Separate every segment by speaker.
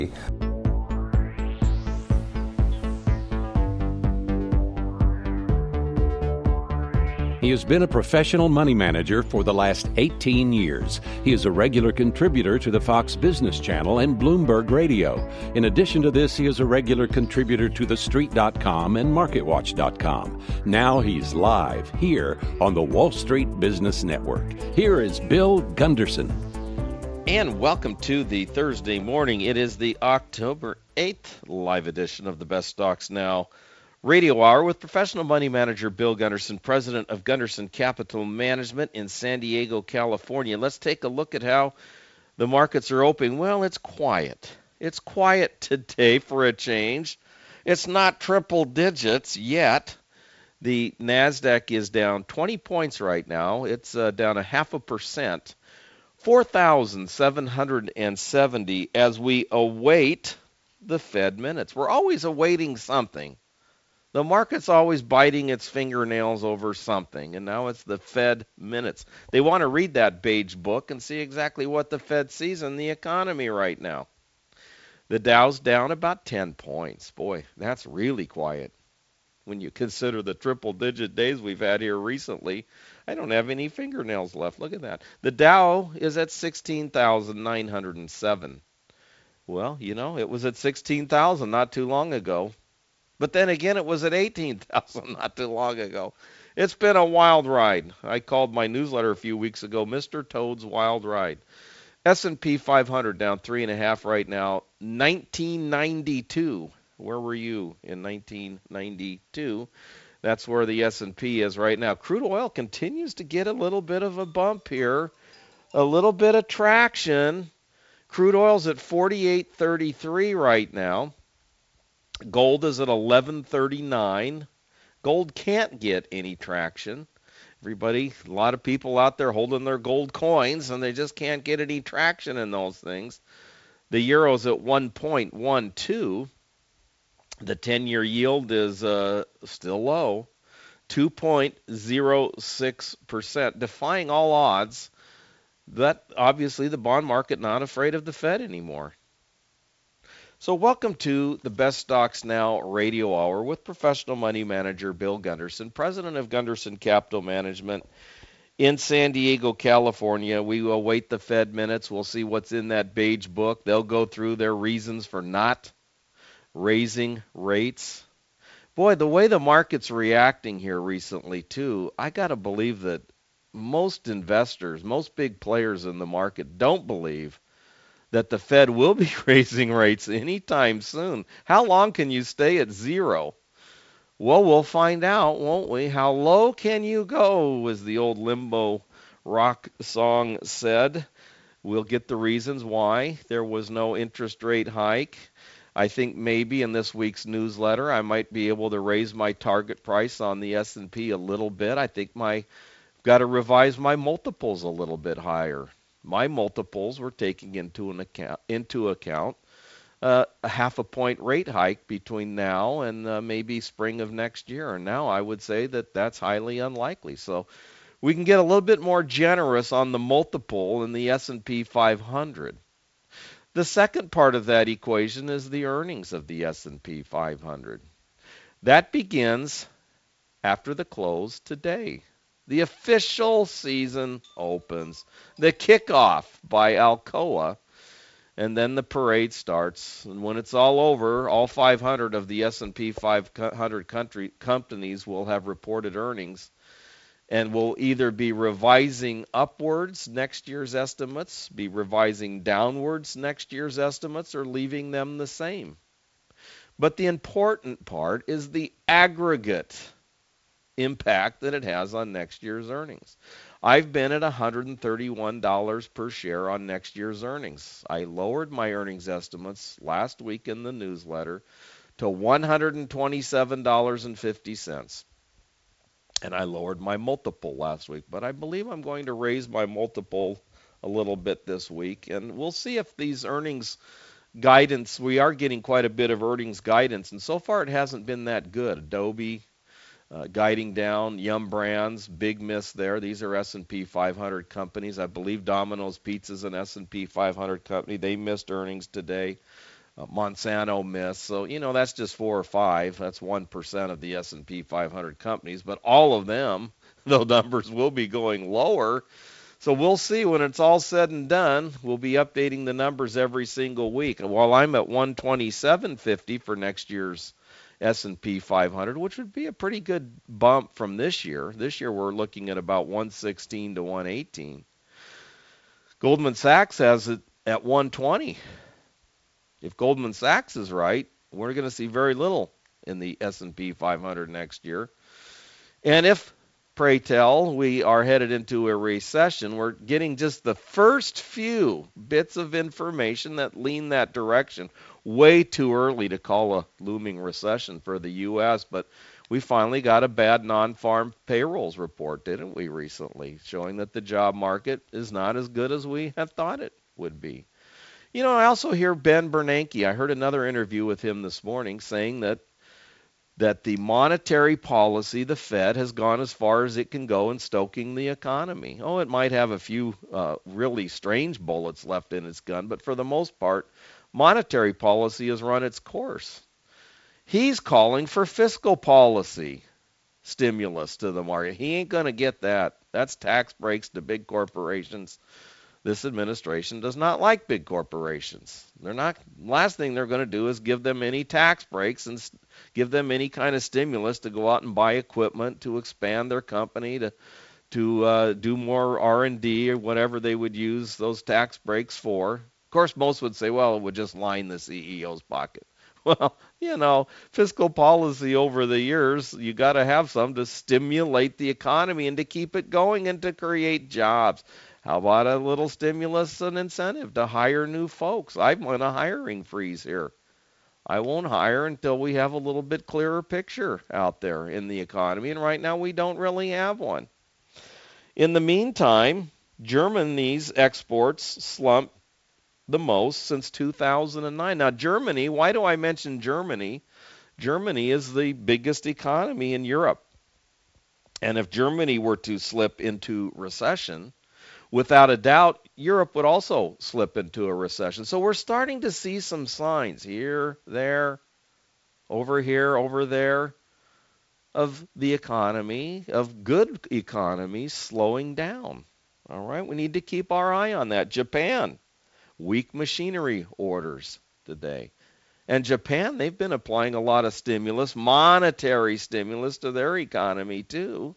Speaker 1: He has been a professional money manager for the last 18 years. He is a regular contributor to the Fox Business Channel and Bloomberg Radio. In addition to this, he is a regular contributor to TheStreet.com and MarketWatch.com. Now he's live here on the Wall Street Business Network. Here is Bill Gunderson.
Speaker 2: And welcome to the Thursday morning. It is the October 8th live edition of the Best Stocks Now Radio Hour with professional money manager Bill Gunderson, president of Gunderson Capital Management in San Diego, California. Let's take a look at how the markets are opening. Well, it's quiet. It's quiet today for a change. It's not triple digits yet. The NASDAQ is down 20 points right now. It's down 0.5%. 4,770 as we await the Fed minutes. We're always awaiting something. The market's always biting its fingernails over something, and now it's the Fed minutes. They want to read that beige book and see exactly what the Fed sees in the economy right now. The Dow's down about 10 points. Boy, that's really quiet. When you consider the triple-digit days we've had here recently, I don't have any fingernails left. Look at that. The Dow is at 16,907. Well, you know, it was at 16,000 not too long ago. But then again, it was at 18,000 not too long ago. It's been a wild ride. I called my newsletter a few weeks ago, Mr. Toad's Wild Ride. S&P 500 down 3.5 right now. 1992. Where were you in 1992? That's where the S&P is right now. Crude oil continues to get a little bit of a bump here, a little bit of traction. Crude oil's at 48.33 right now. Gold is at 11.39. Gold can't get any traction. A lot of people out there holding their gold coins, and they just can't get any traction in those things. The euro's at 1.12. The 10-year yield is still low, 2.06%, defying all odds. That obviously the bond market not afraid of the Fed anymore. So welcome to the Best Stocks Now Radio Hour with professional money manager Bill Gunderson, president of Gunderson Capital Management in San Diego, California. We will await the Fed minutes. We'll see what's in that beige book. They'll go through their reasons for not raising rates. Boy, the way the market's reacting here recently, too, I got to believe that most investors, most big players in the market don't believe that the Fed will be raising rates anytime soon. How long can you stay at zero? Well, we'll find out, won't we? How low can you go, as the old Limbo rock song said. We'll get the reasons why there was no interest rate hike. I think maybe in this week's newsletter I might be able to raise my target price on the S&P a little bit. I think got to revise my multiples a little bit higher. My multiples were taking into account a 0.5 point rate hike between now and maybe spring of next year. And now I would say that that's highly unlikely. So we can get a little bit more generous on the multiple in the S&P 500. The second part of that equation is the earnings of the S&P 500. That begins after the close today. The official season opens. The kickoff by Alcoa, and then the parade starts. And when it's all over, all 500 of the S&P 500 companies will have reported earnings and will either be revising upwards next year's estimates, be revising downwards next year's estimates, or leaving them the same. But the important part is the aggregate impact that it has on next year's earnings. I've been at $131 per share on next year's earnings. I lowered my earnings estimates last week in the newsletter to $127.50. And I lowered my multiple last week, but I believe I'm going to raise my multiple a little bit this week, and we'll see if these earnings guidance, we are getting quite a bit of earnings guidance, and so far it hasn't been that good. Adobe guiding down, Yum Brands, big miss there. These are S&P 500 companies. I believe Domino's Pizza is an S&P 500 company. They missed earnings today. Monsanto missed. So, that's just 4 or 5. That's 1% of the S&P 500 companies, but all of them, those numbers will be going lower. So we'll see when it's all said and done. We'll be updating the numbers every single week. While I'm at 127.50 for next year's S&P 500, which would be a pretty good bump from this year. This year we're looking at about 116 to 118. Goldman Sachs has it at 120. If Goldman Sachs is right, we're going to see very little in the S&P 500 next year. And if, pray tell, we are headed into a recession, we're getting just the first few bits of information that lean that direction. Way too early to call a looming recession for the U.S., but we finally got a bad non-farm payrolls report, didn't we, recently, showing that the job market is not as good as we had thought it would be. I also hear Ben Bernanke. I heard another interview with him this morning saying that the monetary policy, the Fed, has gone as far as it can go in stoking the economy. Oh, it might have a few really strange bullets left in its gun, but for the most part, monetary policy has run its course. He's calling for fiscal policy stimulus to the market. He ain't going to get that. That's tax breaks to big corporations. This administration does not like big corporations. Last thing they're going to do is give them any tax breaks and give them any kind of stimulus to go out and buy equipment, to expand their company, to do more R&D or whatever they would use those tax breaks for. Of course, most would say, well, it would just line the CEO's pocket. Well, fiscal policy over the years, you got to have some to stimulate the economy and to keep it going and to create jobs. How about a little stimulus and incentive to hire new folks? I'm on a hiring freeze here. I won't hire until we have a little bit clearer picture out there in the economy, and right now we don't really have one. In the meantime, Germany's exports slumped the most since 2009. Now, Germany, why do I mention Germany? Germany is the biggest economy in Europe. And if Germany were to slip into recession, without a doubt, Europe would also slip into a recession. So we're starting to see some signs here, there, over here, over there, of the economy, of good economies slowing down. All right, we need to keep our eye on that. Japan, weak machinery orders today. And Japan, they've been applying a lot of stimulus, monetary stimulus to their economy too.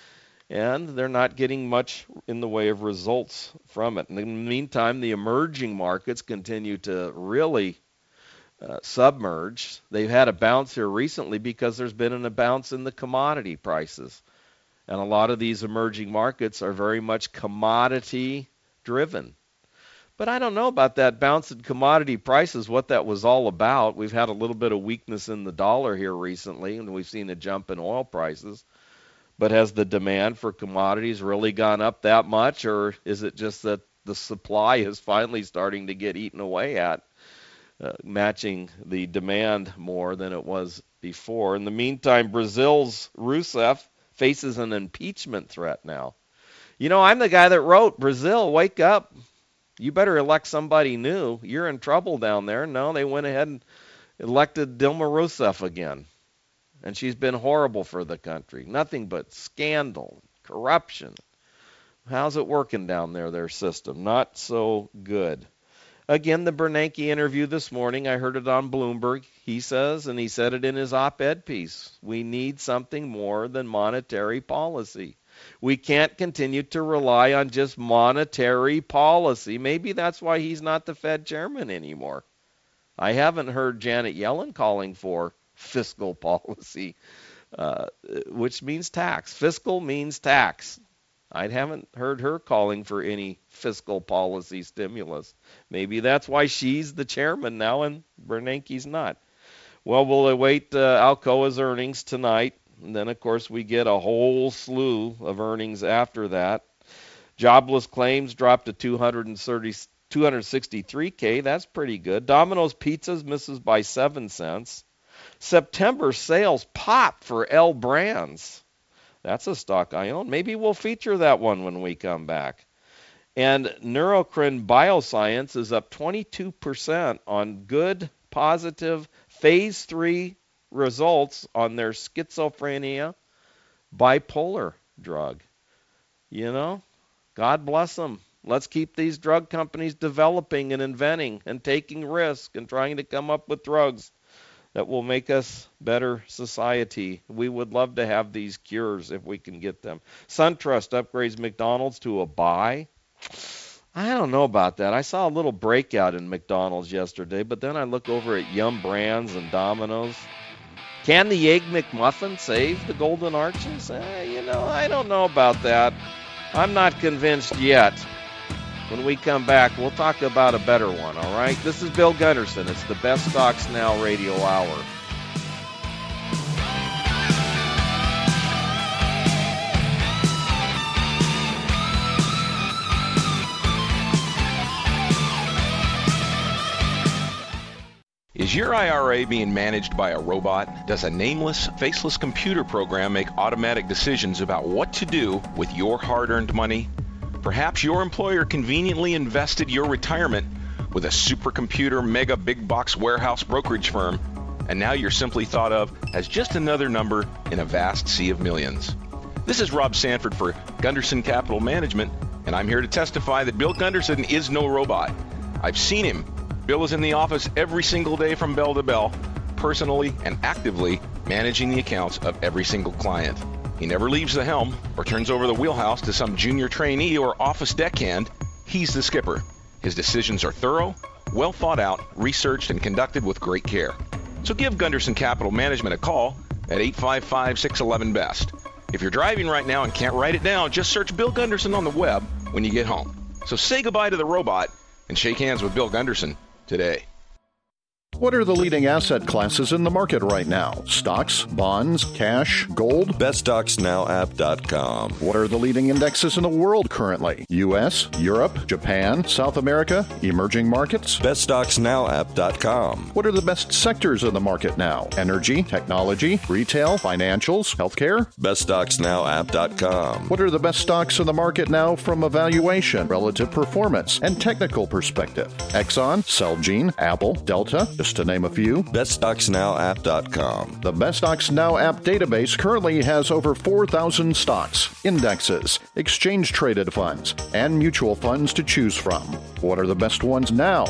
Speaker 2: And they're not getting much in the way of results from it. In the meantime, the emerging markets continue to really submerge. They've had a bounce here recently because there's been a bounce in the commodity prices. And a lot of these emerging markets are very much commodity driven. But I don't know about that bounce in commodity prices, what that was all about. We've had a little bit of weakness in the dollar here recently, and we've seen a jump in oil prices. But has the demand for commodities really gone up that much, or is it just that the supply is finally starting to get eaten away at, matching the demand more than it was before? In the meantime, Brazil's Rousseff faces an impeachment threat now. I'm the guy that wrote, Brazil, wake up. You better elect somebody new. You're in trouble down there. No, they went ahead and elected Dilma Rousseff again. And she's been horrible for the country. Nothing but scandal, corruption. How's it working down there, their system? Not so good. Again, the Bernanke interview this morning, I heard it on Bloomberg. He says, and he said it in his op-ed piece, we need something more than monetary policy. We can't continue to rely on just monetary policy. Maybe that's why he's not the Fed chairman anymore. I haven't heard Janet Yellen calling for fiscal policy, which means tax. Fiscal means tax. I haven't heard her calling for any fiscal policy stimulus. Maybe that's why she's the chairman now and Bernanke's not. Well, we'll await Alcoa's earnings tonight. And then, of course, we get a whole slew of earnings after that. Jobless claims dropped to 263K. That's pretty good. Domino's Pizzas misses by 7 cents. September sales pop for L Brands. That's a stock I own. Maybe we'll feature that one when we come back. And Neurocrine Bioscience is up 22% on good positive phase 3 results on their schizophrenia bipolar drug. You know, God bless them. Let's keep these drug companies developing and inventing and taking risks and trying to come up with drugs that will make us better society. We would love to have these cures if we can get them. SunTrust upgrades McDonald's to a buy. I don't know about that. I saw a little breakout in McDonald's yesterday, but then I look over at Yum Brands and Domino's. Can the Egg McMuffin save the Golden Arches? I don't know about that. I'm not convinced yet. When we come back, we'll talk about a better one, all right? This is Bill Gunderson. It's the Best Stocks Now Radio Hour.
Speaker 3: Is your IRA being managed by a robot? Does a nameless, faceless computer program make automatic decisions about what to do with your hard-earned money? Perhaps your employer conveniently invested your retirement with a supercomputer mega big box warehouse brokerage firm, and now you're simply thought of as just another number in a vast sea of millions. This is Rob Sanford for Gunderson Capital Management, and I'm here to testify that Bill Gunderson is no robot. I've seen him. Bill is in the office every single day from bell to bell, personally and actively managing the accounts of every single client. He never leaves the helm or turns over the wheelhouse to some junior trainee or office deckhand. He's the skipper. His decisions are thorough, well thought out, researched, and conducted with great care. So give Gunderson Capital Management a call at 855-611-BEST. If you're driving right now and can't write it down, just search Bill Gunderson on the web when you get home. So say goodbye to the robot and shake hands with Bill Gunderson today.
Speaker 4: What are the leading asset classes in the market right now? Stocks, bonds, cash, gold?
Speaker 5: BestStocksNowApp.com.
Speaker 4: What are the leading indexes in the world currently? U.S., Europe, Japan, South America, emerging markets?
Speaker 5: BestStocksNowApp.com.
Speaker 4: What are the best sectors in the market now? Energy, technology, retail, financials, healthcare?
Speaker 5: BestStocksNowApp.com.
Speaker 4: What are the best stocks in the market now from a valuation, relative performance, and technical perspective? Exxon, Celgene, Apple, Delta, just to name a few.
Speaker 5: BestStocksNowApp.com.
Speaker 4: The Best Stocks Now app database currently has over 4,000 stocks, indexes, exchange-traded funds, and mutual funds to choose from. What are the best ones now?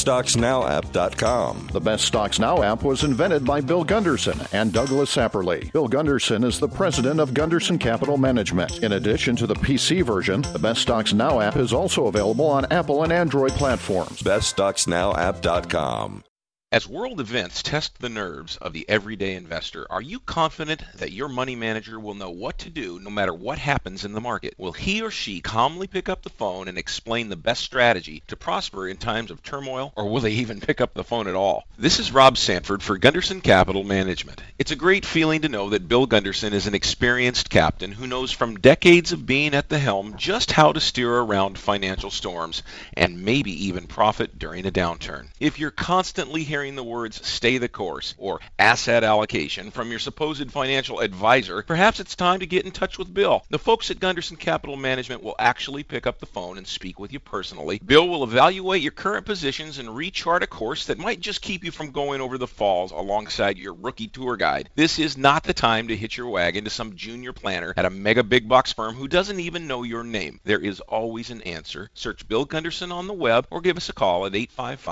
Speaker 5: BestStocksNowApp.com.
Speaker 4: The Best Stocks Now app was invented by Bill Gunderson and Douglas Apperly. Bill Gunderson is the president of Gunderson Capital Management. In addition to the PC version, the Best Stocks Now app is also available on Apple and Android platforms.
Speaker 5: BestStocksNowApp.com.
Speaker 3: As world events test the nerves of the everyday investor, are you confident that your money manager will know what to do no matter what happens in the market? Will he or she calmly pick up the phone and explain the best strategy to prosper in times of turmoil, or will they even pick up the phone at all? This is Rob Sanford for Gunderson Capital Management. It's a great feeling to know that Bill Gunderson is an experienced captain who knows from decades of being at the helm just how to steer around financial storms and maybe even profit during a downturn. If you're constantly hearing the words "stay the course" or "asset allocation" from your supposed financial advisor, perhaps it's time to get in touch with Bill. The folks at Gunderson Capital Management will actually pick up the phone and speak with you personally. Bill will evaluate your current positions and rechart a course that might just keep you from going over the falls alongside your rookie tour guide. This is not the time to hitch your wagon to some junior planner at a mega big box firm who doesn't even know your name. There is always an answer. Search Bill Gunderson on the web or give us a call at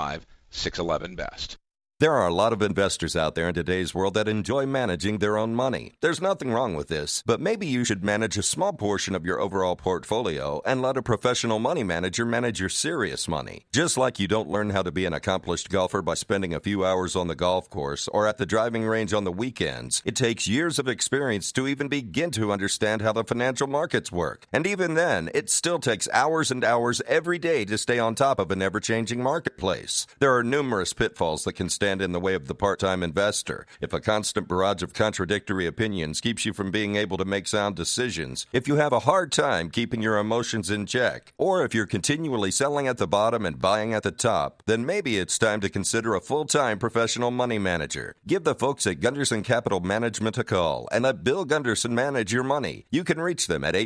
Speaker 3: 855-611-BEST.
Speaker 5: There are a lot of investors out there in today's world that enjoy managing their own money. There's nothing wrong with this, but maybe you should manage a small portion of your overall portfolio and let a professional money manager manage your serious money. Just like you don't learn how to be an accomplished golfer by spending a few hours on the golf course or at the driving range on the weekends, it takes years of experience to even begin to understand how the financial markets work. And even then, it still takes hours and hours every day to stay on top of an ever-changing marketplace. There are numerous pitfalls that can stand in the way of the part-time investor. If a constant barrage of contradictory opinions keeps you from being able to make sound decisions, if you have a hard time keeping your emotions in check, or if you're continually selling at the bottom and buying at the top, then maybe it's time to consider a full-time professional money manager. Give the folks at Gunderson Capital Management a call and let Bill Gunderson manage your money. You can reach them at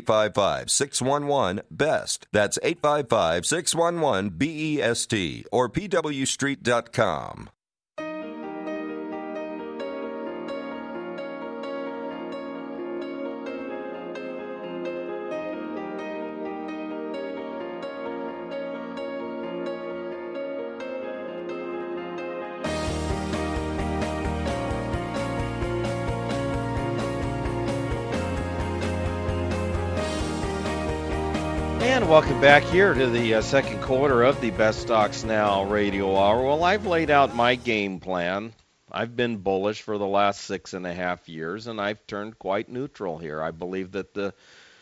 Speaker 5: 855-611-BEST. That's 855-611-BEST or pwstreet.com.
Speaker 2: And welcome back here to the second quarter of the Best Stocks Now radio hour. Well, I've laid out my game plan. I've been bullish for the last 6.5 years, and I've turned quite neutral here. I believe that the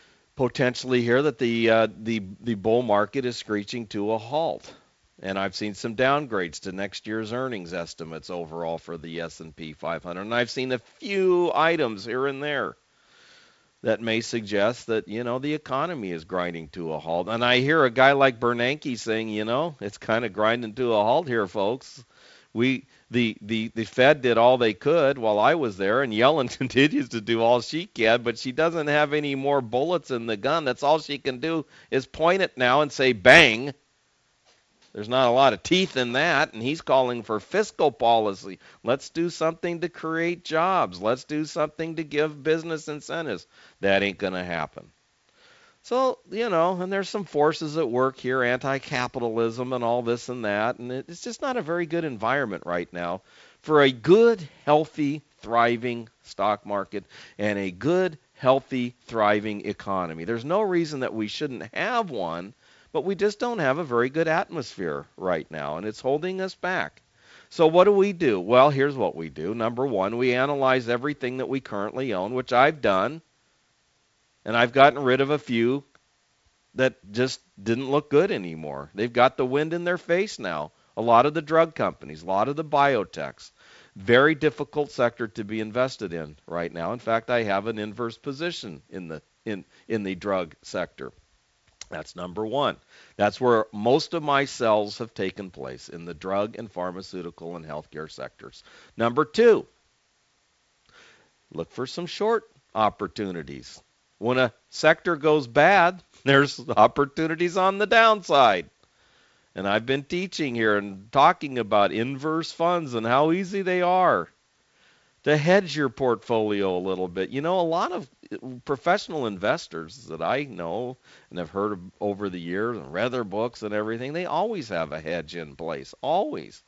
Speaker 2: bull market is screeching to a halt, and I've seen some downgrades to next year's earnings estimates overall for the S&P 500, and I've seen a few items here and there that may suggest that, the economy is grinding to a halt. And I hear a guy like Bernanke saying, it's kind of grinding to a halt here, folks. The Fed did all they could while I was there, and Yellen continues to do all she can, but she doesn't have any more bullets in the gun. That's all she can do is point it now and say bang. There's not a lot of teeth in that, and he's calling for fiscal policy. Let's do something to create jobs. Let's do something to give business incentives. That ain't going to happen. So, and there's some forces at work here, anti-capitalism and all this and that, and it's just not a very good environment right now for a good, healthy, thriving stock market and a good, healthy, thriving economy. There's no reason that we shouldn't have one, but we just don't have a very good atmosphere right now, and it's holding us back. So what do? Well, here's what we do. Number one, we analyze everything that we currently own, which I've done, and I've gotten rid of a few that just didn't look good anymore. They've got the wind in their face now. A lot of the drug companies, a lot of the biotechs. Very difficult sector to be invested in right now. In fact, I have an inverse position in the drug sector. That's number one. That's where most of my sells have taken place, in the drug and pharmaceutical and healthcare sectors. Number two, look for some short opportunities. When a sector goes bad, there's opportunities on the downside. And I've been teaching here and talking about inverse funds and how easy they are to hedge your portfolio a little bit. A lot of professional investors that I know and have heard of over the years and read their books and everything, they always have a hedge in place. Always.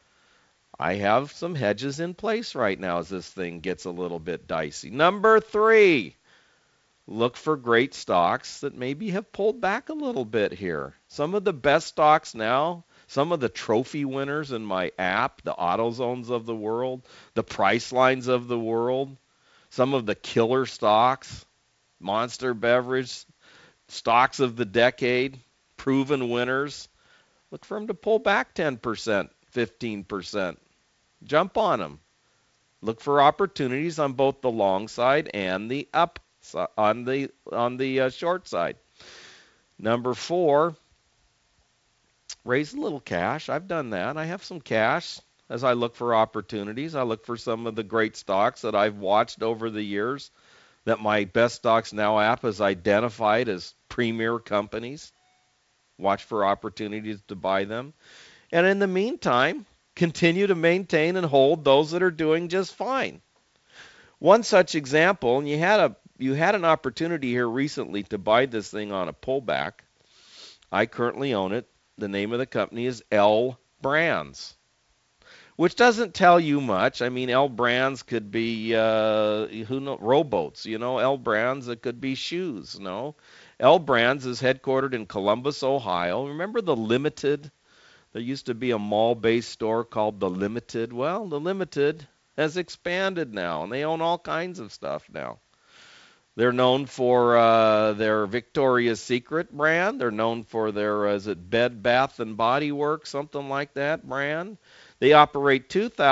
Speaker 2: I have some hedges in place right now as this thing gets a little bit dicey. Number three, look for great stocks that maybe have pulled back a little bit here. Some of the best stocks now, some of the trophy winners in my app, the AutoZones of the world, the Pricelines of the world, some of the killer stocks, Monster Beverage, stocks of the decade, proven winners. Look for them to pull back 10%, 15%. Jump on them. Look for opportunities on both the long side and the up on the short side. Number four, raise a little cash. I've done that. I have some cash. As I look for opportunities, I look for some of the great stocks that I've watched over the years that my Best Stocks Now app has identified as premier companies. Watch for opportunities to buy them. And in the meantime, continue to maintain and hold those that are doing just fine. One such example, and you had an opportunity here recently to buy this thing on a pullback. I currently own it. The name of the company is L Brands, which doesn't tell you much. I mean, L Brands could be, rowboats, L Brands, it could be shoes, L Brands is headquartered in Columbus, Ohio. Remember the Limited? There used to be a mall-based store called the Limited. Well, the Limited has expanded now, and they own all kinds of stuff now. They're known for their Victoria's Secret brand. They're known for their, Bed Bath & Body Works, something like that brand. They operate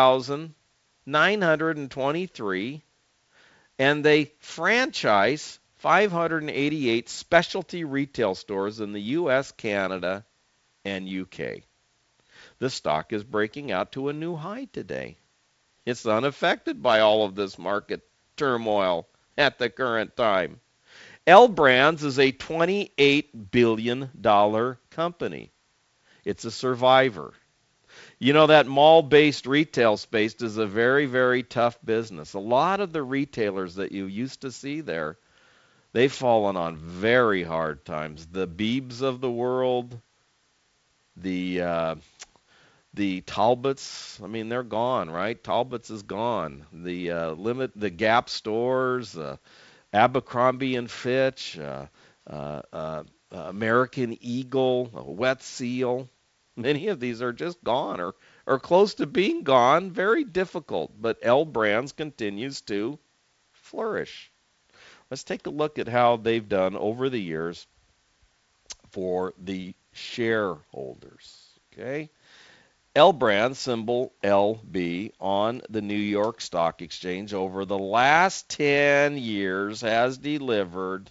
Speaker 2: 2,923, and they franchise 588 specialty retail stores in the U.S., Canada, and U.K. The stock is breaking out to a new high today. It's unaffected by all of this market turmoil at the current time. L Brands is a $28 billion company. It's a survivor. That mall-based retail space is a very, very tough business. A lot of the retailers that you used to see there, they've fallen on very hard times. The Beebs of the world, the Talbots, they're gone, right? Talbots is gone. The Gap stores, Abercrombie and Fitch, American Eagle, a Wet Seal. Many of these are just gone or close to being gone. Very difficult, but L Brands continues to flourish. Let's take a look at how they've done over the years for the shareholders. Okay, L Brands, symbol LB, on the New York Stock Exchange over the last 10 years has delivered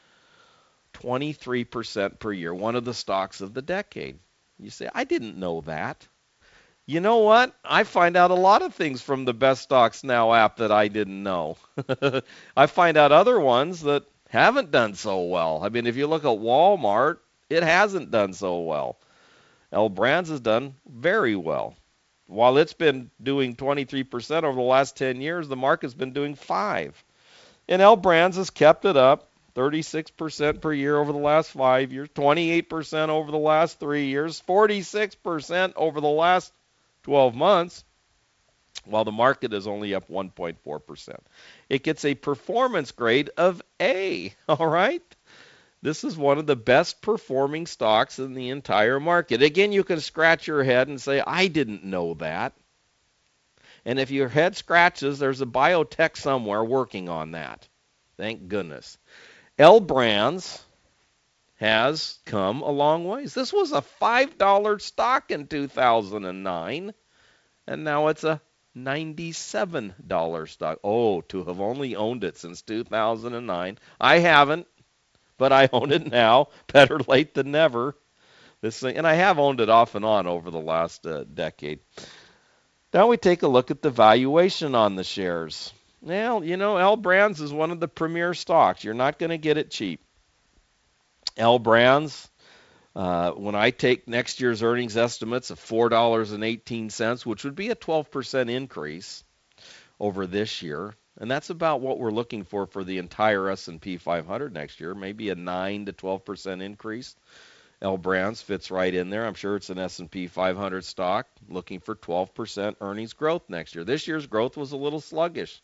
Speaker 2: 23% per year, one of the stocks of the decade. You say, I didn't know that. You know what? I find out a lot of things from the Best Stocks Now app that I didn't know. I find out other ones that haven't done so well. I mean, if you look at Walmart, it hasn't done so well. L Brands has done very well. While it's been doing 23% over the last 10 years, the market's been doing 5%. And L Brands has kept it up. 36% per year over the last 5 years, 28% over the last 3 years, 46% over the last 12 months, while the market is only up 1.4%. It gets a performance grade of A, all right? This is one of the best performing stocks in the entire market. Again, you can scratch your head and say, I didn't know that. And if your head scratches, there's a biotech somewhere working on that. Thank goodness. L Brands has come a long ways. This was a $5 stock in 2009, and now it's a $97 stock. Oh, to have only owned it since 2009. I haven't, but I own it now. Better late than never. This thing, and I have owned it off and on over the last decade. Now we take a look at the valuation on the shares. Well, you know, L Brands is one of the premier stocks. You're not going to get it cheap. L Brands, when I take next year's earnings estimates of $4.18, which would be a 12% increase over this year, and that's about what we're looking for the entire S&P 500 next year, maybe a 9 to 12% increase. L Brands fits right in there. I'm sure it's an S&P 500 stock looking for 12% earnings growth next year. This year's growth was a little sluggish.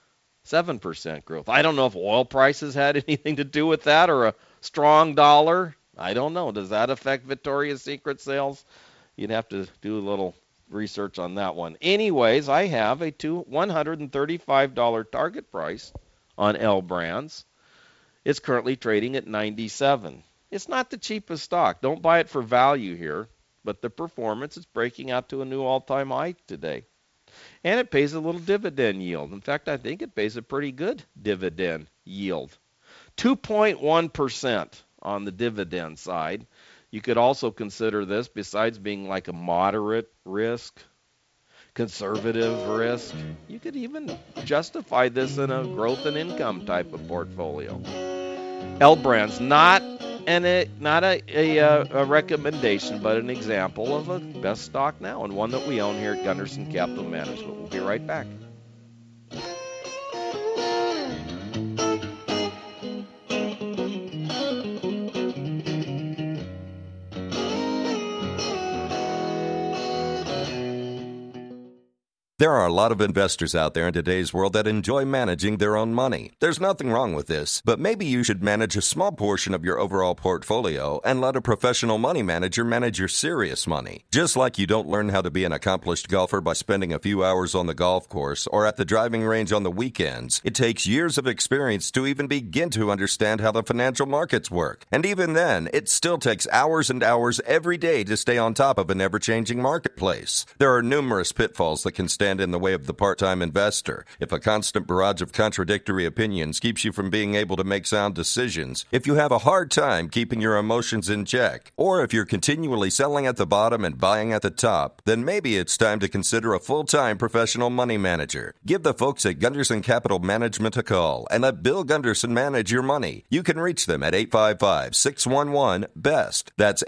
Speaker 2: 7% growth. I don't know if oil prices had anything to do with that or a strong dollar. I don't know. Does that affect Victoria's Secret sales? You'd have to do a little research on that one. Anyways, I have a $135 target price on L Brands. It's currently trading at $97. It's not the cheapest stock. Don't buy it for value here, but the performance is breaking out to a new all-time high today. And it pays a little dividend yield. In fact, I think it pays a pretty good dividend yield. 2.1% on the dividend side. You could also consider this, besides being like a moderate risk, conservative risk, you could even justify this in a growth and income type of portfolio. L Brands, not a recommendation, but an example of a best stock now, and one that we own here at Gunderson Capital Management. We'll be right back.
Speaker 5: There are a lot of investors out there in today's world that enjoy managing their own money. There's nothing wrong with this, but maybe you should manage a small portion of your overall portfolio and let a professional money manager manage your serious money. Just like you don't learn how to be an accomplished golfer by spending a few hours on the golf course or at the driving range on the weekends, it takes years of experience to even begin to understand how the financial markets work. And even then, it still takes hours and hours every day to stay on top of an ever-changing marketplace. There are numerous pitfalls that can stand in the way of the part-time investor. If a constant barrage of contradictory opinions keeps you from being able to make sound decisions, if you have a hard time keeping your emotions in check, or if you're continually selling at the bottom and buying at the top, then maybe it's time to consider a full-time professional money manager. Give the folks at Gunderson Capital Management a call and let Bill Gunderson manage your money. You can reach them at 855-611-BEST. That's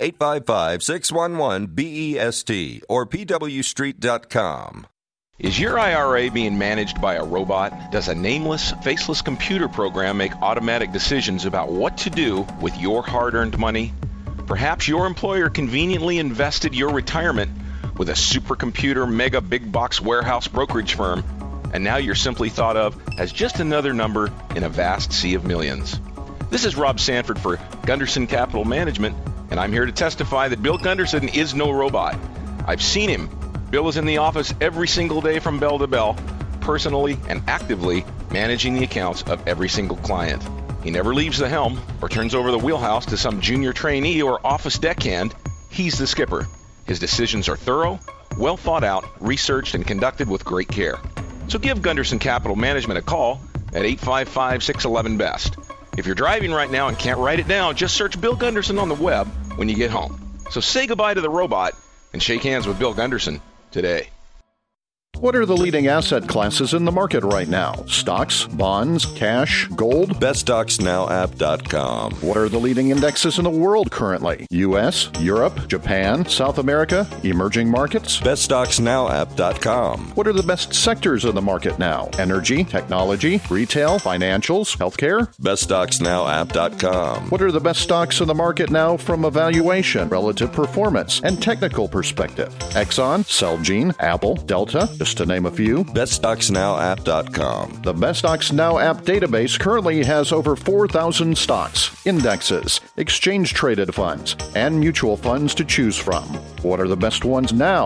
Speaker 5: 855-611-BEST or pwstreet.com.
Speaker 3: Is your IRA being managed by a robot? Does a nameless, faceless computer program make automatic decisions about what to do with your hard-earned money? Perhaps your employer conveniently invested your retirement with a supercomputer mega big box warehouse brokerage firm, and now you're simply thought of as just another number in a vast sea of millions. This is Rob Sanford for Gunderson Capital Management, and I'm here to testify that Bill Gunderson is no robot. I've seen him. Bill is in the office every single day from bell to bell, personally and actively managing the accounts of every single client. He never leaves the helm or turns over the wheelhouse to some junior trainee or office deckhand. He's the skipper. His decisions are thorough, well thought out, researched, and conducted with great care. So give Gunderson Capital Management a call at 855-611-BEST. If you're driving right now and can't write it down, just search Bill Gunderson on the web when you get home. So say goodbye to the robot and shake hands with Bill Gunderson today.
Speaker 4: What are the leading asset classes in the market right now? Stocks, bonds, cash, gold?
Speaker 5: BestStocksNowApp.com.
Speaker 4: What are the leading indexes in the world currently? U.S., Europe, Japan, South America, emerging markets?
Speaker 5: BestStocksNowApp.com.
Speaker 4: What are the best sectors in the market now? Energy, technology, retail, financials, healthcare?
Speaker 5: BestStocksNowApp.com.
Speaker 4: What are the best stocks in the market now from a valuation, relative performance, and technical perspective? Exxon, Celgene, Apple, Delta, just to name a few.
Speaker 5: BestStocksNowApp.com.
Speaker 4: The Best Stocks Now app database currently has over 4,000 stocks, indexes, exchange-traded funds, and mutual funds to choose from. What are the best ones now?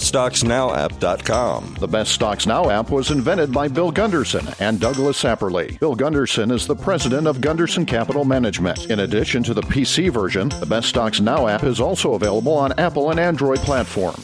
Speaker 5: BestStocksNowApp.com.
Speaker 4: The Best Stocks Now app was invented by Bill Gunderson and Douglas Apperly. Bill Gunderson is the president of Gunderson Capital Management. In addition to the PC version, the Best Stocks Now app is also available on Apple and Android platforms.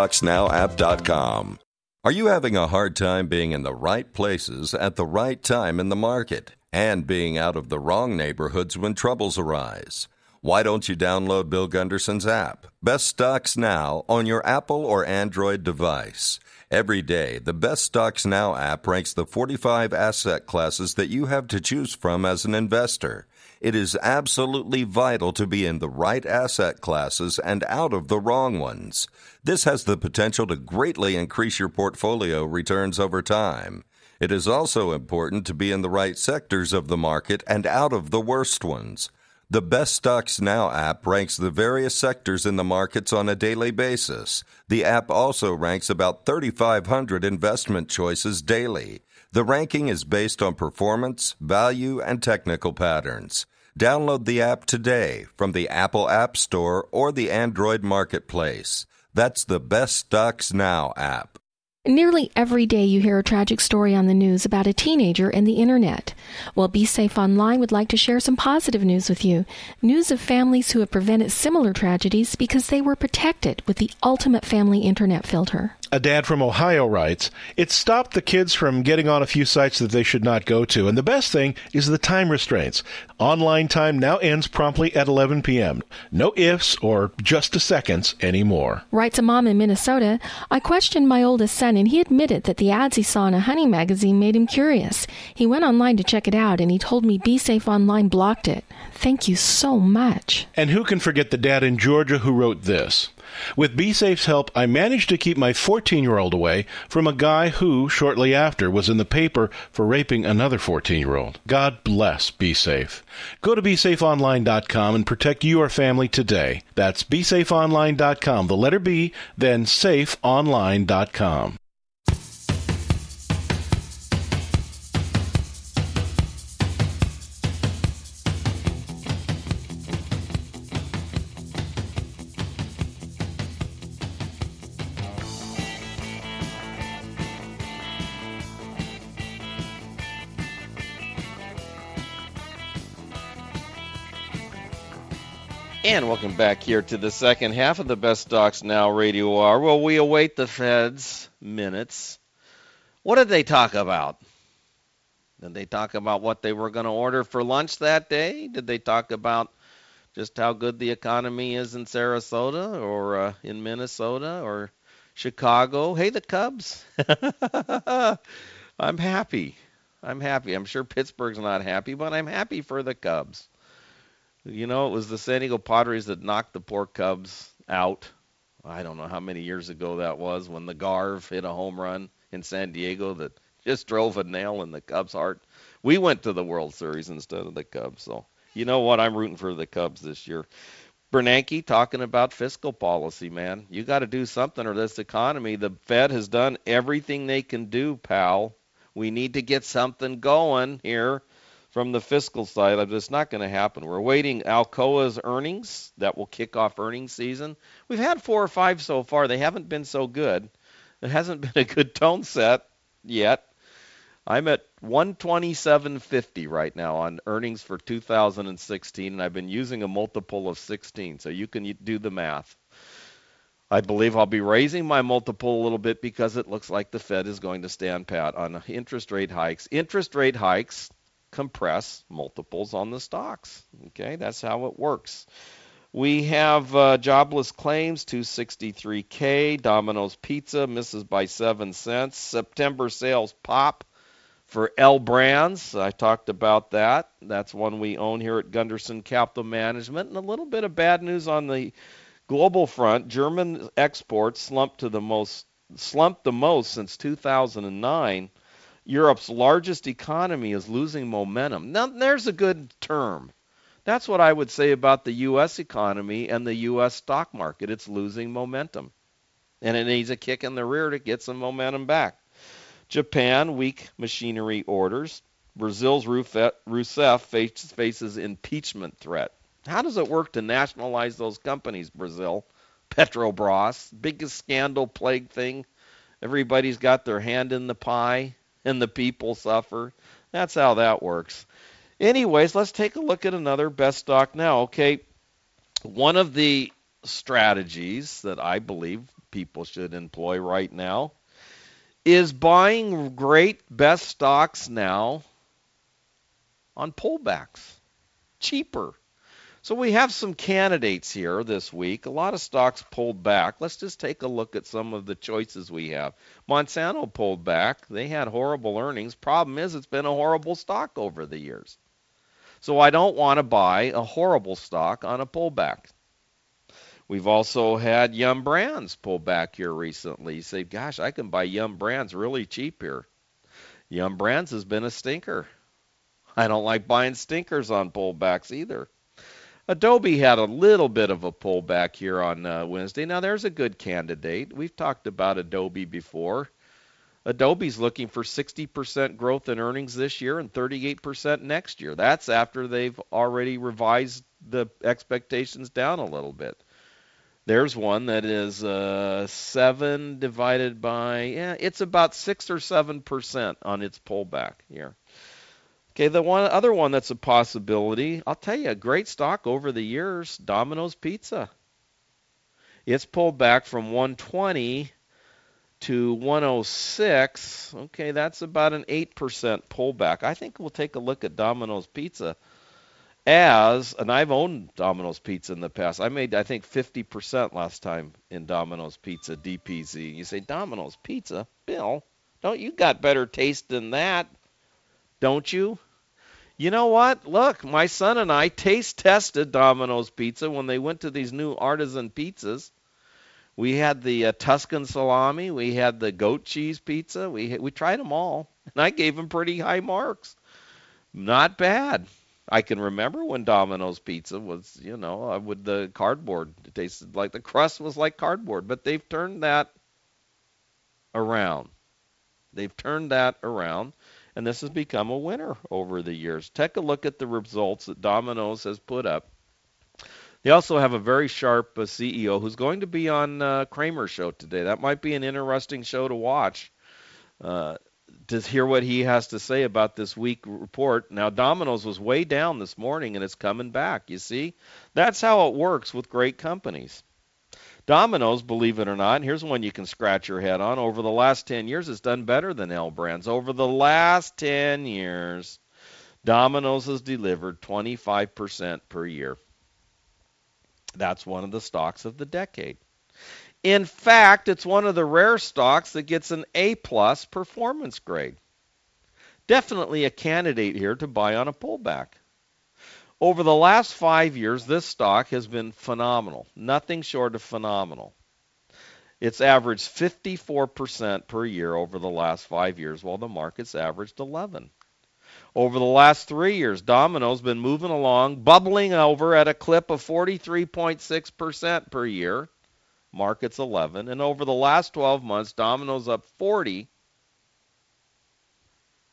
Speaker 5: BestStocksNowApp.com. Are you having a hard time being in the right places at the right time in the market and being out of the wrong neighborhoods when troubles arise? Why don't you download Bill Gunderson's app, Best Stocks Now, on your Apple or Android device? Every day, the Best Stocks Now app ranks the 45 asset classes that you have to choose from as an investor. It is absolutely vital to be in the right asset classes and out of the wrong ones. This has the potential to greatly increase your portfolio returns over time. It is also important to be in the right sectors of the market and out of the worst ones. The Best Stocks Now app ranks the various sectors in the markets on a daily basis. The app also ranks about 3,500 investment choices daily. The ranking is based on performance, value, and technical patterns. Download the app today from the Apple App Store or the Android Marketplace. That's the Best Stocks Now app.
Speaker 6: Nearly every day you hear a tragic story on the news about a teenager and the internet. Well, Be Safe Online would like to share some positive news with you. News of families who have prevented similar tragedies because they were protected with the ultimate family internet filter.
Speaker 7: A dad from Ohio writes, "It stopped the kids from getting on a few sites that they should not go to, and the best thing is the time restraints. Online time now ends promptly at 11 p.m. No ifs or just a seconds anymore."
Speaker 6: Writes a mom in Minnesota, "I questioned my oldest son, and he admitted that the ads he saw in a hunting magazine made him curious. He went online to check it out, and he told me Be Safe Online blocked it. Thank you so much."
Speaker 7: And who can forget the dad in Georgia who wrote this? "With BeSafe's help, I managed to keep my 14-year-old away from a guy who, shortly after, was in the paper for raping another 14-year-old. God bless BeSafe. Go to BeSafeOnline.com and protect your family today. That's BeSafeOnline.com, the letter B, then SafeOnline.com.
Speaker 2: And welcome back here to the second half of the Best Stocks Now Radio Hour. Well, we await the Fed's minutes. What did they talk about? Did they talk about what they were going to order for lunch that day? Did they talk about just how good the economy is in Sarasota or in Minnesota or Chicago? Hey, the Cubs. I'm happy. I'm sure Pittsburgh's not happy, but I'm happy for the Cubs. You know, it was the San Diego Padres that knocked the poor Cubs out. I don't know how many years ago that was when the Garv hit a home run in San Diego that just drove a nail in the Cubs' heart. We went to the World Series instead of the Cubs. So, you know what? I'm rooting for the Cubs this year. Bernanke talking about fiscal policy, man. You got to do something or this economy. The Fed has done everything they can do, pal. We need to get something going here from the fiscal side, it's not going to happen. We're waiting Alcoa's earnings. That will kick off earnings season. We've had 4 or 5 so far. They haven't been so good. It hasn't been a good tone set yet. I'm at 127.50 right now on earnings for 2016, and I've been using a multiple of 16, so you can do the math. I believe I'll be raising my multiple a little bit because it looks like the Fed is going to stand pat on interest rate hikes. Interest rate hikes compress multiples on the stocks. Okay, that's how it works. We have jobless claims, 263K. Domino's Pizza misses by 7 cents. September sales pop for L Brands. I talked about that. That's one we own here at Gunderson Capital Management. And a little bit of bad news on the global front. German exports slumped the most since 2009. Europe's largest economy is losing momentum. Now, there's a good term. That's what I would say about the U.S. economy and the U.S. stock market. It's losing momentum. And it needs a kick in the rear to get some momentum back. Japan, weak machinery orders. Brazil's Rousseff faces impeachment threat. How does it work to nationalize those companies, Brazil? Petrobras, biggest scandal plague thing. Everybody's got their hand in the pie, and the people suffer. That's how that works. Anyways, let's take a look at another best stock now. Okay, one of the strategies that I believe people should employ right now is buying great best stocks now on pullbacks, cheaper. So we have some candidates here this week. A lot of stocks pulled back. Let's just take a look at some of the choices we have. Monsanto pulled back. They had horrible earnings. Problem is, it's been a horrible stock over the years. So I don't want to buy a horrible stock on a pullback. We've also had Yum Brands pull back here recently. You say, gosh, I can buy Yum Brands really cheap here. Yum Brands has been a stinker. I don't like buying stinkers on pullbacks either. Adobe had a little bit of a pullback here on Wednesday. Now, there's a good candidate. We've talked about Adobe before. Adobe's looking for 60% growth in earnings this year and 38% next year. That's after they've already revised the expectations down a little bit. There's one that is 7 divided by, it's about 6 or 7% on its pullback here. Okay, the other one that's a possibility, I'll tell you, a great stock over the years, Domino's Pizza. It's pulled back from 120 to 106. Okay, that's about an 8% pullback. I think we'll take a look at Domino's Pizza and I've owned Domino's Pizza in the past. I made, I think, 50% last time in Domino's Pizza, DPZ. You say, Domino's Pizza? Bill, don't you got better taste than that, don't you? You know what? Look, my son and I taste tested Domino's Pizza when they went to these new artisan pizzas. We had the Tuscan salami. We had the goat cheese pizza. We tried them all, and I gave them pretty high marks. Not bad. I can remember when Domino's Pizza was, with the cardboard. It tasted like the crust was like cardboard, but they've turned that around. And this has become a winner over the years. Take a look at the results that Domino's has put up. They also have a very sharp CEO who's going to be on Cramer's show today. That might be an interesting show to watch, to hear what he has to say about this week report. Now, Domino's was way down this morning, and it's coming back. You see? That's how it works with great companies. Domino's, believe it or not, and here's one you can scratch your head on, over the last 10 years, it's done better than L Brands. Over the last 10 years, Domino's has delivered 25% per year. That's one of the stocks of the decade. In fact, it's one of the rare stocks that gets an A-plus performance grade. Definitely a candidate here to buy on a pullback. Over the last 5 years, this stock has been phenomenal. Nothing short of phenomenal. It's averaged 54% per year over the last 5 years, while the market's averaged 11%. Over the last 3 years, Domino's been moving along, bubbling over at a clip of 43.6% per year. Market's 11%. And over the last 12 months, Domino's up 40%.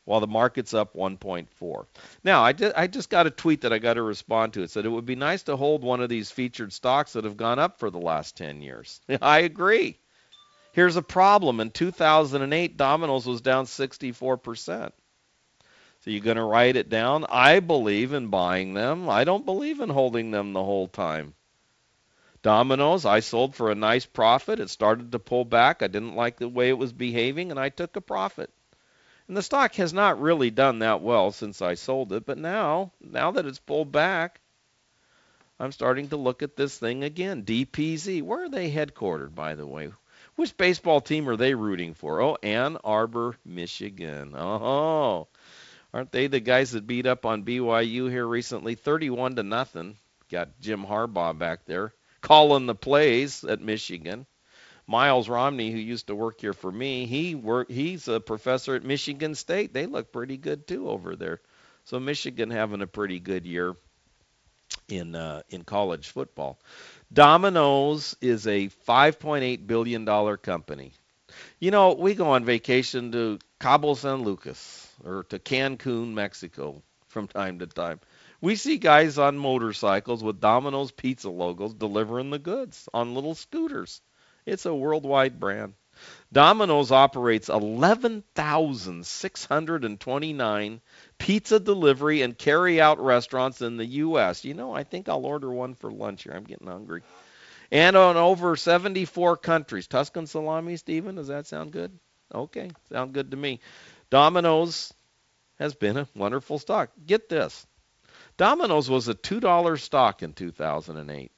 Speaker 2: while the market's up 1.4. Now, I just got a tweet that I got to respond to. It said it would be nice to hold one of these featured stocks that have gone up for the last 10 years. I agree. Here's a problem. In 2008, Domino's was down 64%. So you're going to write it down? I believe in buying them. I don't believe in holding them the whole time. Domino's, I sold for a nice profit. It started to pull back. I didn't like the way it was behaving, and I took a profit. And the stock has not really done that well since I sold it, but now that it's pulled back, I'm starting to look at this thing again. DPZ, where are they headquartered, by the way? Which baseball team are they rooting for? Oh, Ann Arbor, Michigan. Oh, aren't they the guys that beat up on BYU here recently? 31-0. Got Jim Harbaugh back there calling the plays at Michigan. Miles Romney, who used to work here for me, he's a professor at Michigan State. They look pretty good too over there. So Michigan having a pretty good year in college football. Domino's is a $5.8 billion company. You know, we go on vacation to Cabo San Lucas or to Cancun, Mexico from time to time. We see guys on motorcycles with Domino's pizza logos delivering the goods on little scooters. It's a worldwide brand. Domino's operates 11,629 pizza delivery and carry-out restaurants in the U.S. You know, I think I'll order one for lunch here. I'm getting hungry. And on over 74 countries. Tuscan salami, Stephen, does that sound good? Okay, sound good to me. Domino's has been a wonderful stock. Get this. Domino's was a $2 stock in 2008.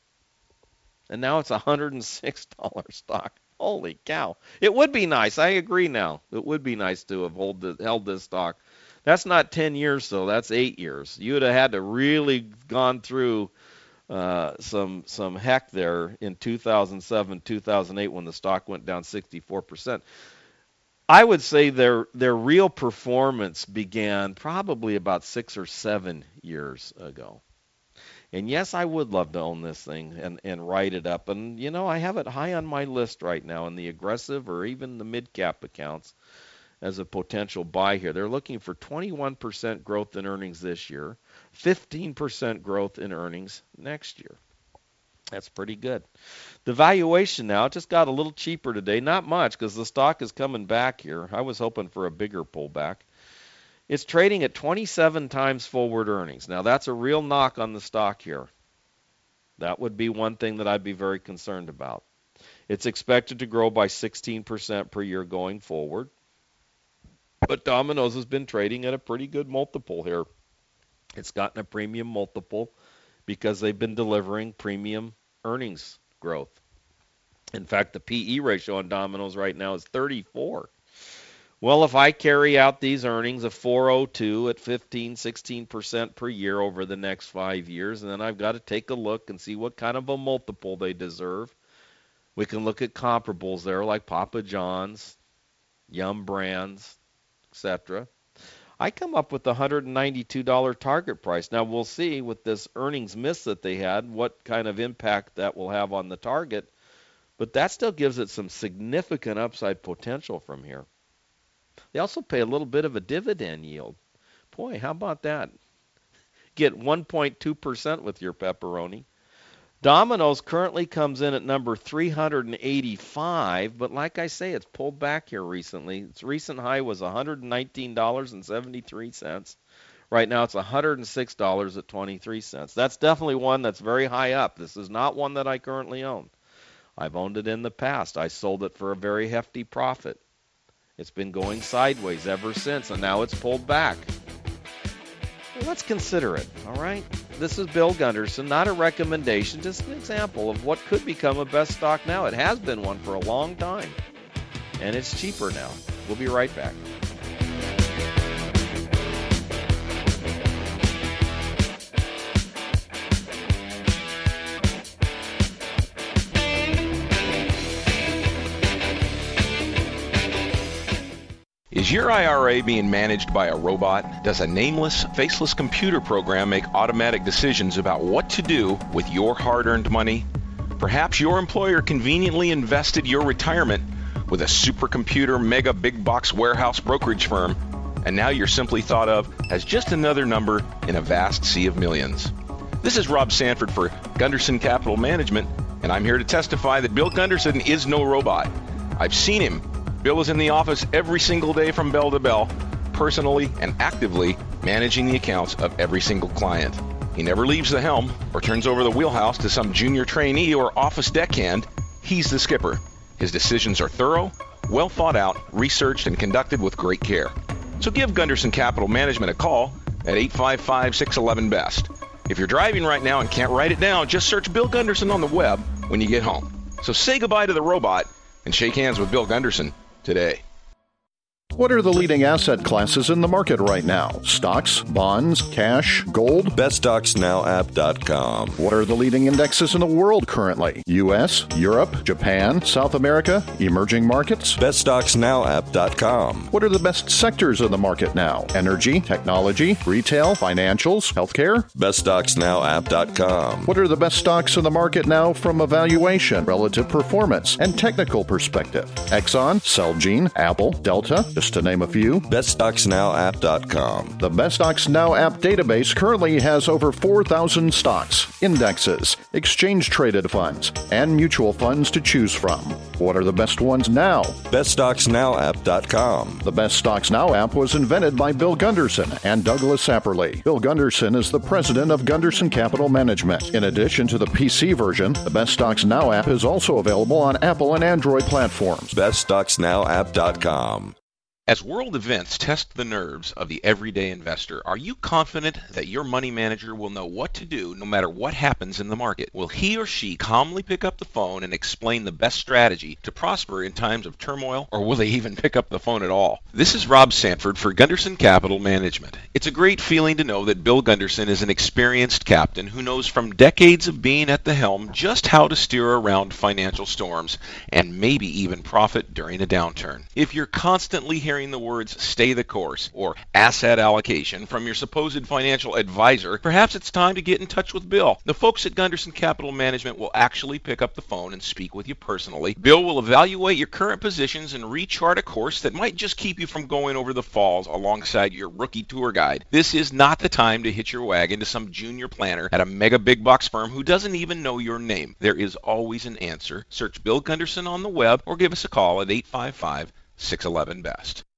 Speaker 2: And now it's a $106 stock. Holy cow. It would be nice. I agree now. It would be nice to have held this stock. That's not 10 years, though. That's 8 years. You would have had to really gone through some heck there in 2007, 2008 when the stock went down 64%. I would say their real performance began probably about 6 or 7 years ago. And yes, I would love to own this thing and write it up. And, you know, I have it high on my list right now in the aggressive or even the mid-cap accounts as a potential buy here. They're looking for 21% growth in earnings this year, 15% growth in earnings next year. That's pretty good. The valuation now just got a little cheaper today. Not much because the stock is coming back here. I was hoping for a bigger pullback. It's trading at 27 times forward earnings. Now, that's a real knock on the stock here. That would be one thing that I'd be very concerned about. It's expected to grow by 16% per year going forward. But Domino's has been trading at a pretty good multiple here. It's gotten a premium multiple because they've been delivering premium earnings growth. In fact, the PE ratio on Domino's right now is 34. Well, if I carry out these earnings of 402 at 15, 16% per year over the next 5 years, and then I've got to take a look and see what kind of a multiple they deserve. We can look at comparables there like Papa John's, Yum Brands, etc. I come up with the $192 target price. Now, we'll see with this earnings miss that they had what kind of impact that will have on the target, but that still gives it some significant upside potential from here. They also pay a little bit of a dividend yield. Boy, how about that? Get 1.2% with your pepperoni. Domino's currently comes in at number 385, but like I say, it's pulled back here recently. Its recent high was $119.73. Right now it's $106.23. That's definitely one that's very high up. This is not one that I currently own. I've owned it in the past. I sold it for a very hefty profit. It's been going sideways ever since, and now it's pulled back. Well, let's consider it, all right? This is Bill Gunderson, not a recommendation, just an example of what could become a best stock now. It has been one for a long time, and it's cheaper now. We'll be right back.
Speaker 3: Is your IRA being managed by a robot? Does a nameless, faceless computer program make automatic decisions about what to do with your hard-earned money? Perhaps your employer conveniently invested your retirement with a supercomputer mega big box warehouse brokerage firm and now you're simply thought of as just another number in a vast sea of millions. This is Rob Sanford for Gunderson Capital Management, and I'm here to testify that Bill Gunderson is no robot. I've seen him. Bill is in the office every single day from bell to bell, personally and actively managing the accounts of every single client. He never leaves the helm or turns over the wheelhouse to some junior trainee or office deckhand. He's the skipper. His decisions are thorough, well thought out, researched, and conducted with great care. So give Gunderson Capital Management a call at 855-611-BEST. If you're driving right now and can't write it down, just search Bill Gunderson on the web when you get home. So say goodbye to the robot and shake hands with Bill Gunderson today.
Speaker 4: What are the leading asset classes in the market right now? Stocks, bonds, cash, gold?
Speaker 5: BestStocksNowApp.com.
Speaker 4: What are the leading indexes in the world currently? U.S., Europe, Japan, South America, emerging markets?
Speaker 5: BestStocksNowApp.com.
Speaker 4: What are the best sectors in the market now? Energy, technology, retail, financials, healthcare?
Speaker 5: BestStocksNowApp.com.
Speaker 4: What are the best stocks in the market now from a valuation, relative performance, and technical perspective? Exxon, Celgene, Apple, Delta, just to name a few.
Speaker 5: BestStocksNowApp.com.
Speaker 4: The Best Stocks Now app database currently has over 4,000 stocks, indexes, exchange-traded funds, and mutual funds to choose from. What are the best ones now?
Speaker 5: BestStocksNowApp.com.
Speaker 4: The Best Stocks Now app was invented by Bill Gunderson and Douglas Sapperly. Bill Gunderson is the president of Gunderson Capital Management. In addition to the PC version, the Best Stocks Now app is also available on Apple and Android platforms.
Speaker 5: BestStocksNowApp.com.
Speaker 3: As world events test the nerves of the everyday investor, are you confident that your money manager will know what to do no matter what happens in the market? Will he or she calmly pick up the phone and explain the best strategy to prosper in times of turmoil, or will they even pick up the phone at all? This is Rob Sanford for Gunderson Capital Management. It's a great feeling to know that Bill Gunderson is an experienced captain who knows from decades of being at the helm just how to steer around financial storms and maybe even profit during a downturn. If you're constantly hearing the words "stay the course" or "asset allocation" from your supposed financial advisor, perhaps it's time to get in touch with Bill. The folks at Gunderson Capital Management will actually pick up the phone and speak with you personally. Bill will evaluate your current positions and rechart a course that might just keep you from going over the falls alongside your rookie tour guide. This is not the time to hitch your wagon to some junior planner at a mega big box firm who doesn't even know your name. There is always an answer. Search Bill Gunderson on the web or give us a call at 855-611-BEST.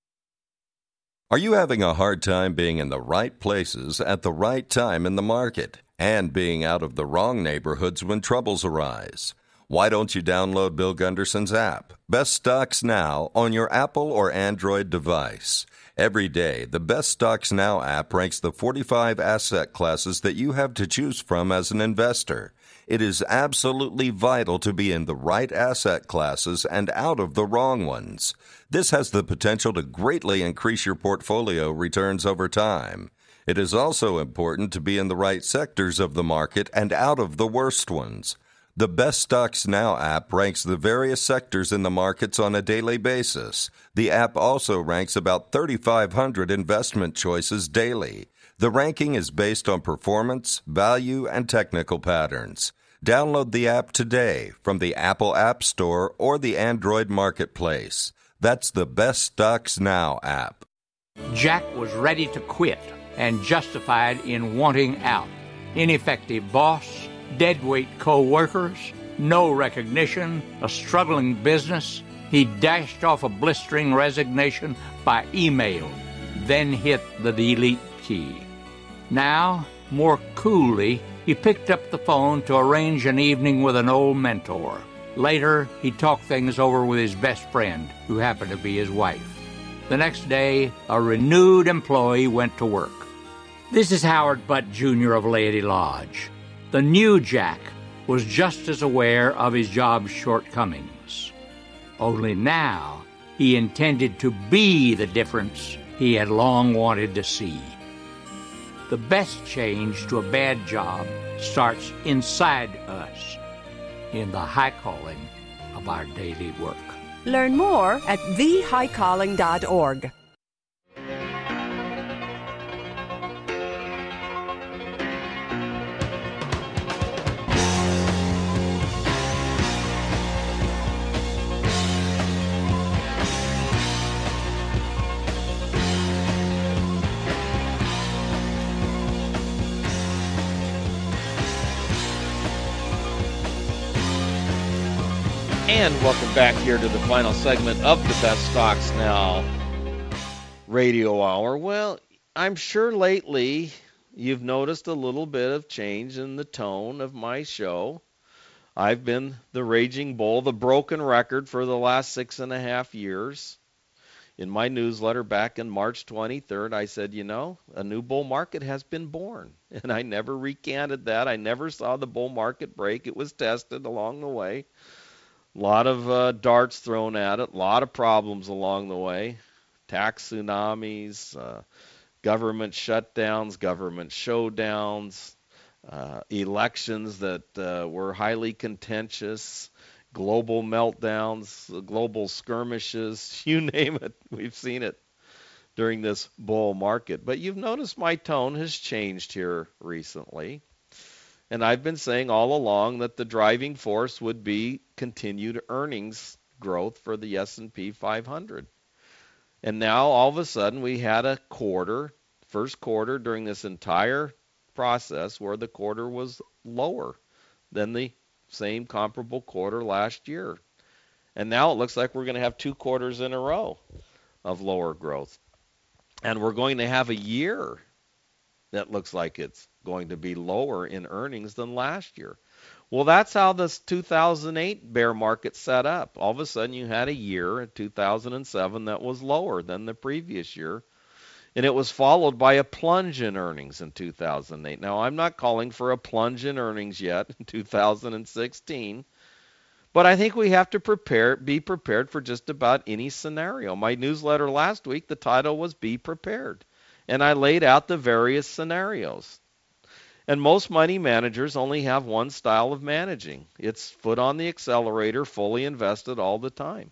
Speaker 5: Are you having a hard time being in the right places at the right time in the market and being out of the wrong neighborhoods when troubles arise? Why don't you download Bill Gunderson's app, Best Stocks Now, on your Apple or Android device? Every day, the Best Stocks Now app ranks the 45 asset classes that you have to choose from as an investor. It is absolutely vital to be in the right asset classes and out of the wrong ones. This has the potential to greatly increase your portfolio returns over time. It is also important to be in the right sectors of the market and out of the worst ones. The Best Stocks Now app ranks the various sectors in the markets on a daily basis. The app also ranks about 3,500 investment choices daily. The ranking is based on performance, value, and technical patterns. Download the app today from the Apple App Store or the Android Marketplace. That's the Best Stocks Now app.
Speaker 8: Jack was ready to quit and justified in wanting out. Ineffective boss, deadweight co-workers, no recognition, a struggling business. He dashed off a blistering resignation by email, then hit the delete key. Now, more coolly, he picked up the phone to arrange an evening with an old mentor. Later, he talked things over with his best friend, who happened to be his wife. The next day, a renewed employee went to work. This is Howard Butt, Jr. of Laity Lodge. The new Jack was just as aware of his job's shortcomings. Only now, he intended to be the difference he had long wanted to see. The best change to a bad job starts inside us, in the high calling of our daily work.
Speaker 9: Learn more at thehighcalling.org.
Speaker 2: And welcome back here to the final segment of the Best Stocks Now radio hour. Well, I'm sure lately you've noticed a little bit of change in the tone of my show. I've been the raging bull, the broken record for the last 6.5 years. In my newsletter back in March 23rd, I said, a new bull market has been born. And I never recanted that. I never saw the bull market break. It was tested along the way. A lot of darts thrown at it, a lot of problems along the way. Tax tsunamis, government shutdowns, government showdowns, elections that were highly contentious, global meltdowns, global skirmishes, you name it. We've seen it during this bull market. But you've noticed my tone has changed here recently. And I've been saying all along that the driving force would be continued earnings growth for the S&P 500. And now all of a sudden we had a first quarter during this entire process where the quarter was lower than the same comparable quarter last year. And now it looks like we're going to have 2 quarters in a row of lower growth. And we're going to have a year that looks like it's going to be lower in earnings than last year. Well, that's how this 2008 bear market set up. All of a sudden you had a year in 2007 that was lower than the previous year, and it was followed by a plunge in earnings in 2008. Now, I'm not calling for a plunge in earnings yet in 2016, but I think we have to be prepared for just about any scenario. My newsletter last week, the title was Be Prepared, and I laid out the various scenarios. And most money managers only have one style of managing. It's foot on the accelerator, fully invested all the time.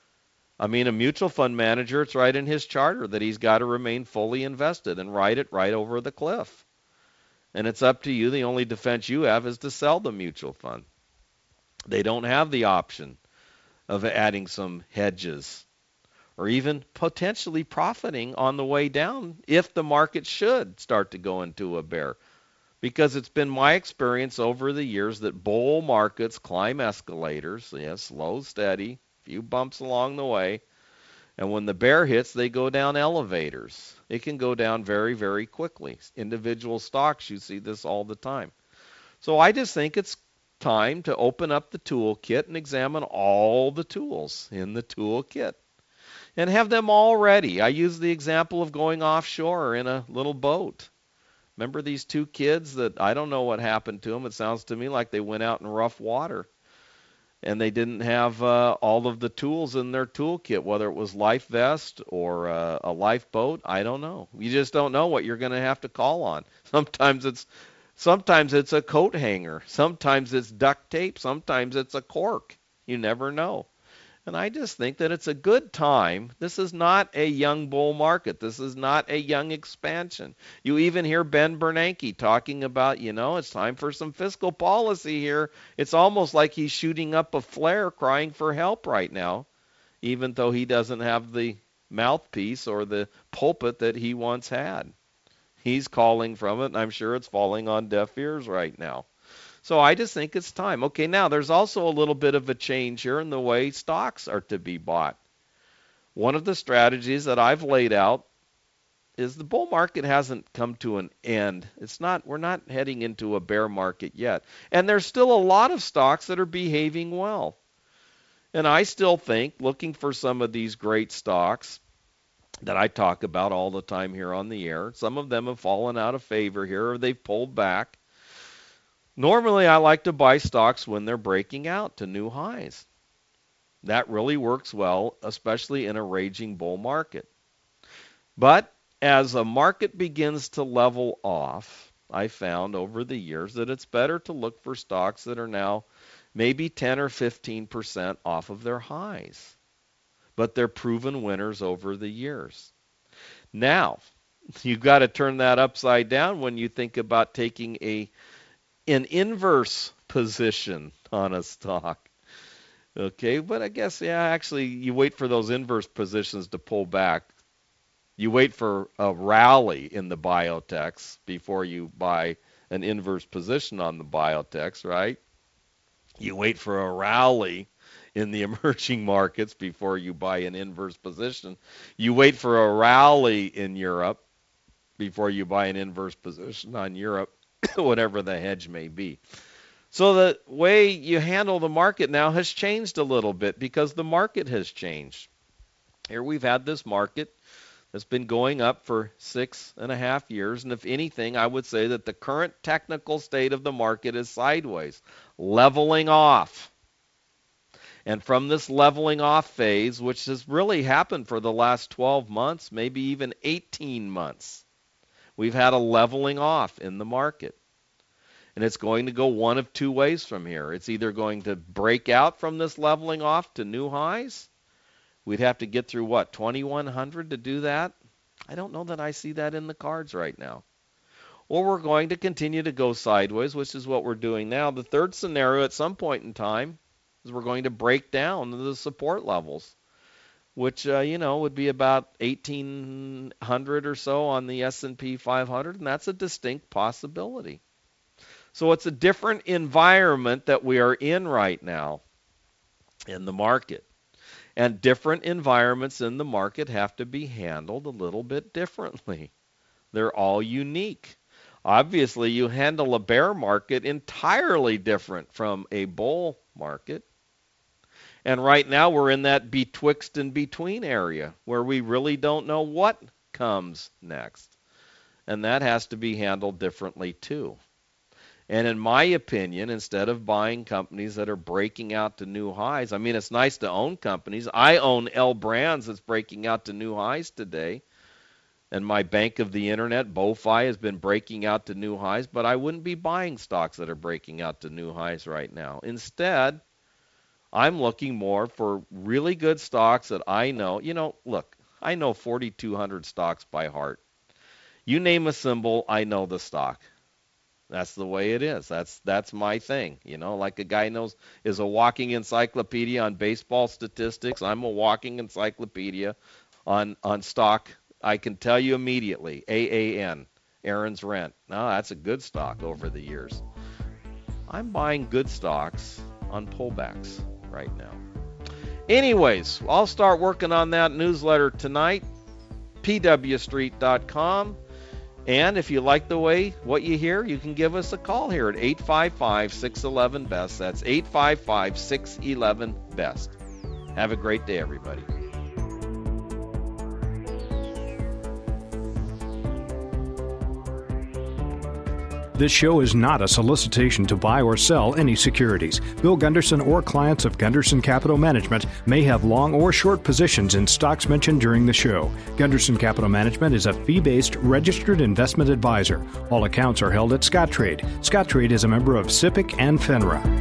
Speaker 2: I mean, a mutual fund manager, it's right in his charter that he's got to remain fully invested and ride it right over the cliff. And it's up to you. The only defense you have is to sell the mutual fund. They don't have the option of adding some hedges or even potentially profiting on the way down if the market should start to go into a bear. Because it's been my experience over the years that bull markets climb escalators, slow, steady, few bumps along the way, and when the bear hits, they go down elevators. It can go down very, very quickly. Individual stocks, you see this all the time. So I just think it's time to open up the toolkit and examine all the tools in the toolkit and have them all ready. I use the example of going offshore in a little boat. Remember these 2 kids that I don't know what happened to them. It sounds to me like they went out in rough water and they didn't have all of the tools in their toolkit, whether it was life vest or a lifeboat. I don't know. You just don't know what you're going to have to call on. Sometimes it's a coat hanger. Sometimes it's duct tape. Sometimes it's a cork. You never know. And I just think that it's a good time. This is not a young bull market. This is not a young expansion. You even hear Ben Bernanke talking about, it's time for some fiscal policy here. It's almost like he's shooting up a flare crying for help right now, even though he doesn't have the mouthpiece or the pulpit that he once had. He's calling from it, and I'm sure it's falling on deaf ears right now. So I just think it's time. Okay, now there's also a little bit of a change here in the way stocks are to be bought. One of the strategies that I've laid out is the bull market hasn't come to an end. We're not heading into a bear market yet. And there's still a lot of stocks that are behaving well. And I still think, looking for some of these great stocks that I talk about all the time here on the air, some of them have fallen out of favor here or they've pulled back. Normally, I like to buy stocks when they're breaking out to new highs. That really works well, especially in a raging bull market. But as a market begins to level off, I found over the years that it's better to look for stocks that are now maybe 10 or 15% off of their highs. But they're proven winners over the years. Now, you've got to turn that upside down when you think about taking an inverse position on a stock. Okay, but I guess, actually, you wait for those inverse positions to pull back. You wait for a rally in the biotechs before you buy an inverse position on the biotechs, right? You wait for a rally in the emerging markets before you buy an inverse position. You wait for a rally in Europe before you buy an inverse position on Europe, whatever the hedge may be. So the way you handle the market now has changed a little bit because the market has changed. Here we've had this market that's been going up for 6.5 years, and if anything, I would say that the current technical state of the market is sideways, leveling off. And from this leveling off phase, which has really happened for the last 12 months, maybe even 18 months, we've had a leveling off in the market. And it's going to go one of two ways from here. It's either going to break out from this leveling off to new highs. We'd have to get through, 2,100 to do that? I don't know that I see that in the cards right now. Or we're going to continue to go sideways, which is what we're doing now. The third scenario at some point in time is we're going to break down the support levels, which, would be about 1,800 or so on the S&P 500, and that's a distinct possibility. So it's a different environment that we are in right now in the market. And different environments in the market have to be handled a little bit differently. They're all unique. Obviously, you handle a bear market entirely different from a bull market. And right now we're in that betwixt and between area where we really don't know what comes next. And that has to be handled differently too. And in my opinion, instead of buying companies that are breaking out to new highs, it's nice to own companies. I own L Brands that's breaking out to new highs today. And my bank of the internet, BoFi, has been breaking out to new highs, but I wouldn't be buying stocks that are breaking out to new highs right now. Instead, I'm looking more for really good stocks that I know. Look, I know 4,200 stocks by heart. You name a symbol, I know the stock. That's the way it is. That's my thing. Like a guy is a walking encyclopedia on baseball statistics. I'm a walking encyclopedia on stock. I can tell you immediately, AAN, Aaron's Rent. Now, that's a good stock over the years. I'm buying good stocks on pullbacks right now. Anyways, I'll start working on that newsletter tonight, pwstreet.com. And if you like what you hear, you can give us a call here at 855-611-BEST. That's 855-611-BEST. Have a great day, everybody.
Speaker 10: This show is not a solicitation to buy or sell any securities. Bill Gunderson or clients of Gunderson Capital Management may have long or short positions in stocks mentioned during the show. Gunderson Capital Management is a fee-based registered investment advisor. All accounts are held at Scottrade. Scottrade is a member of SIPC and FINRA.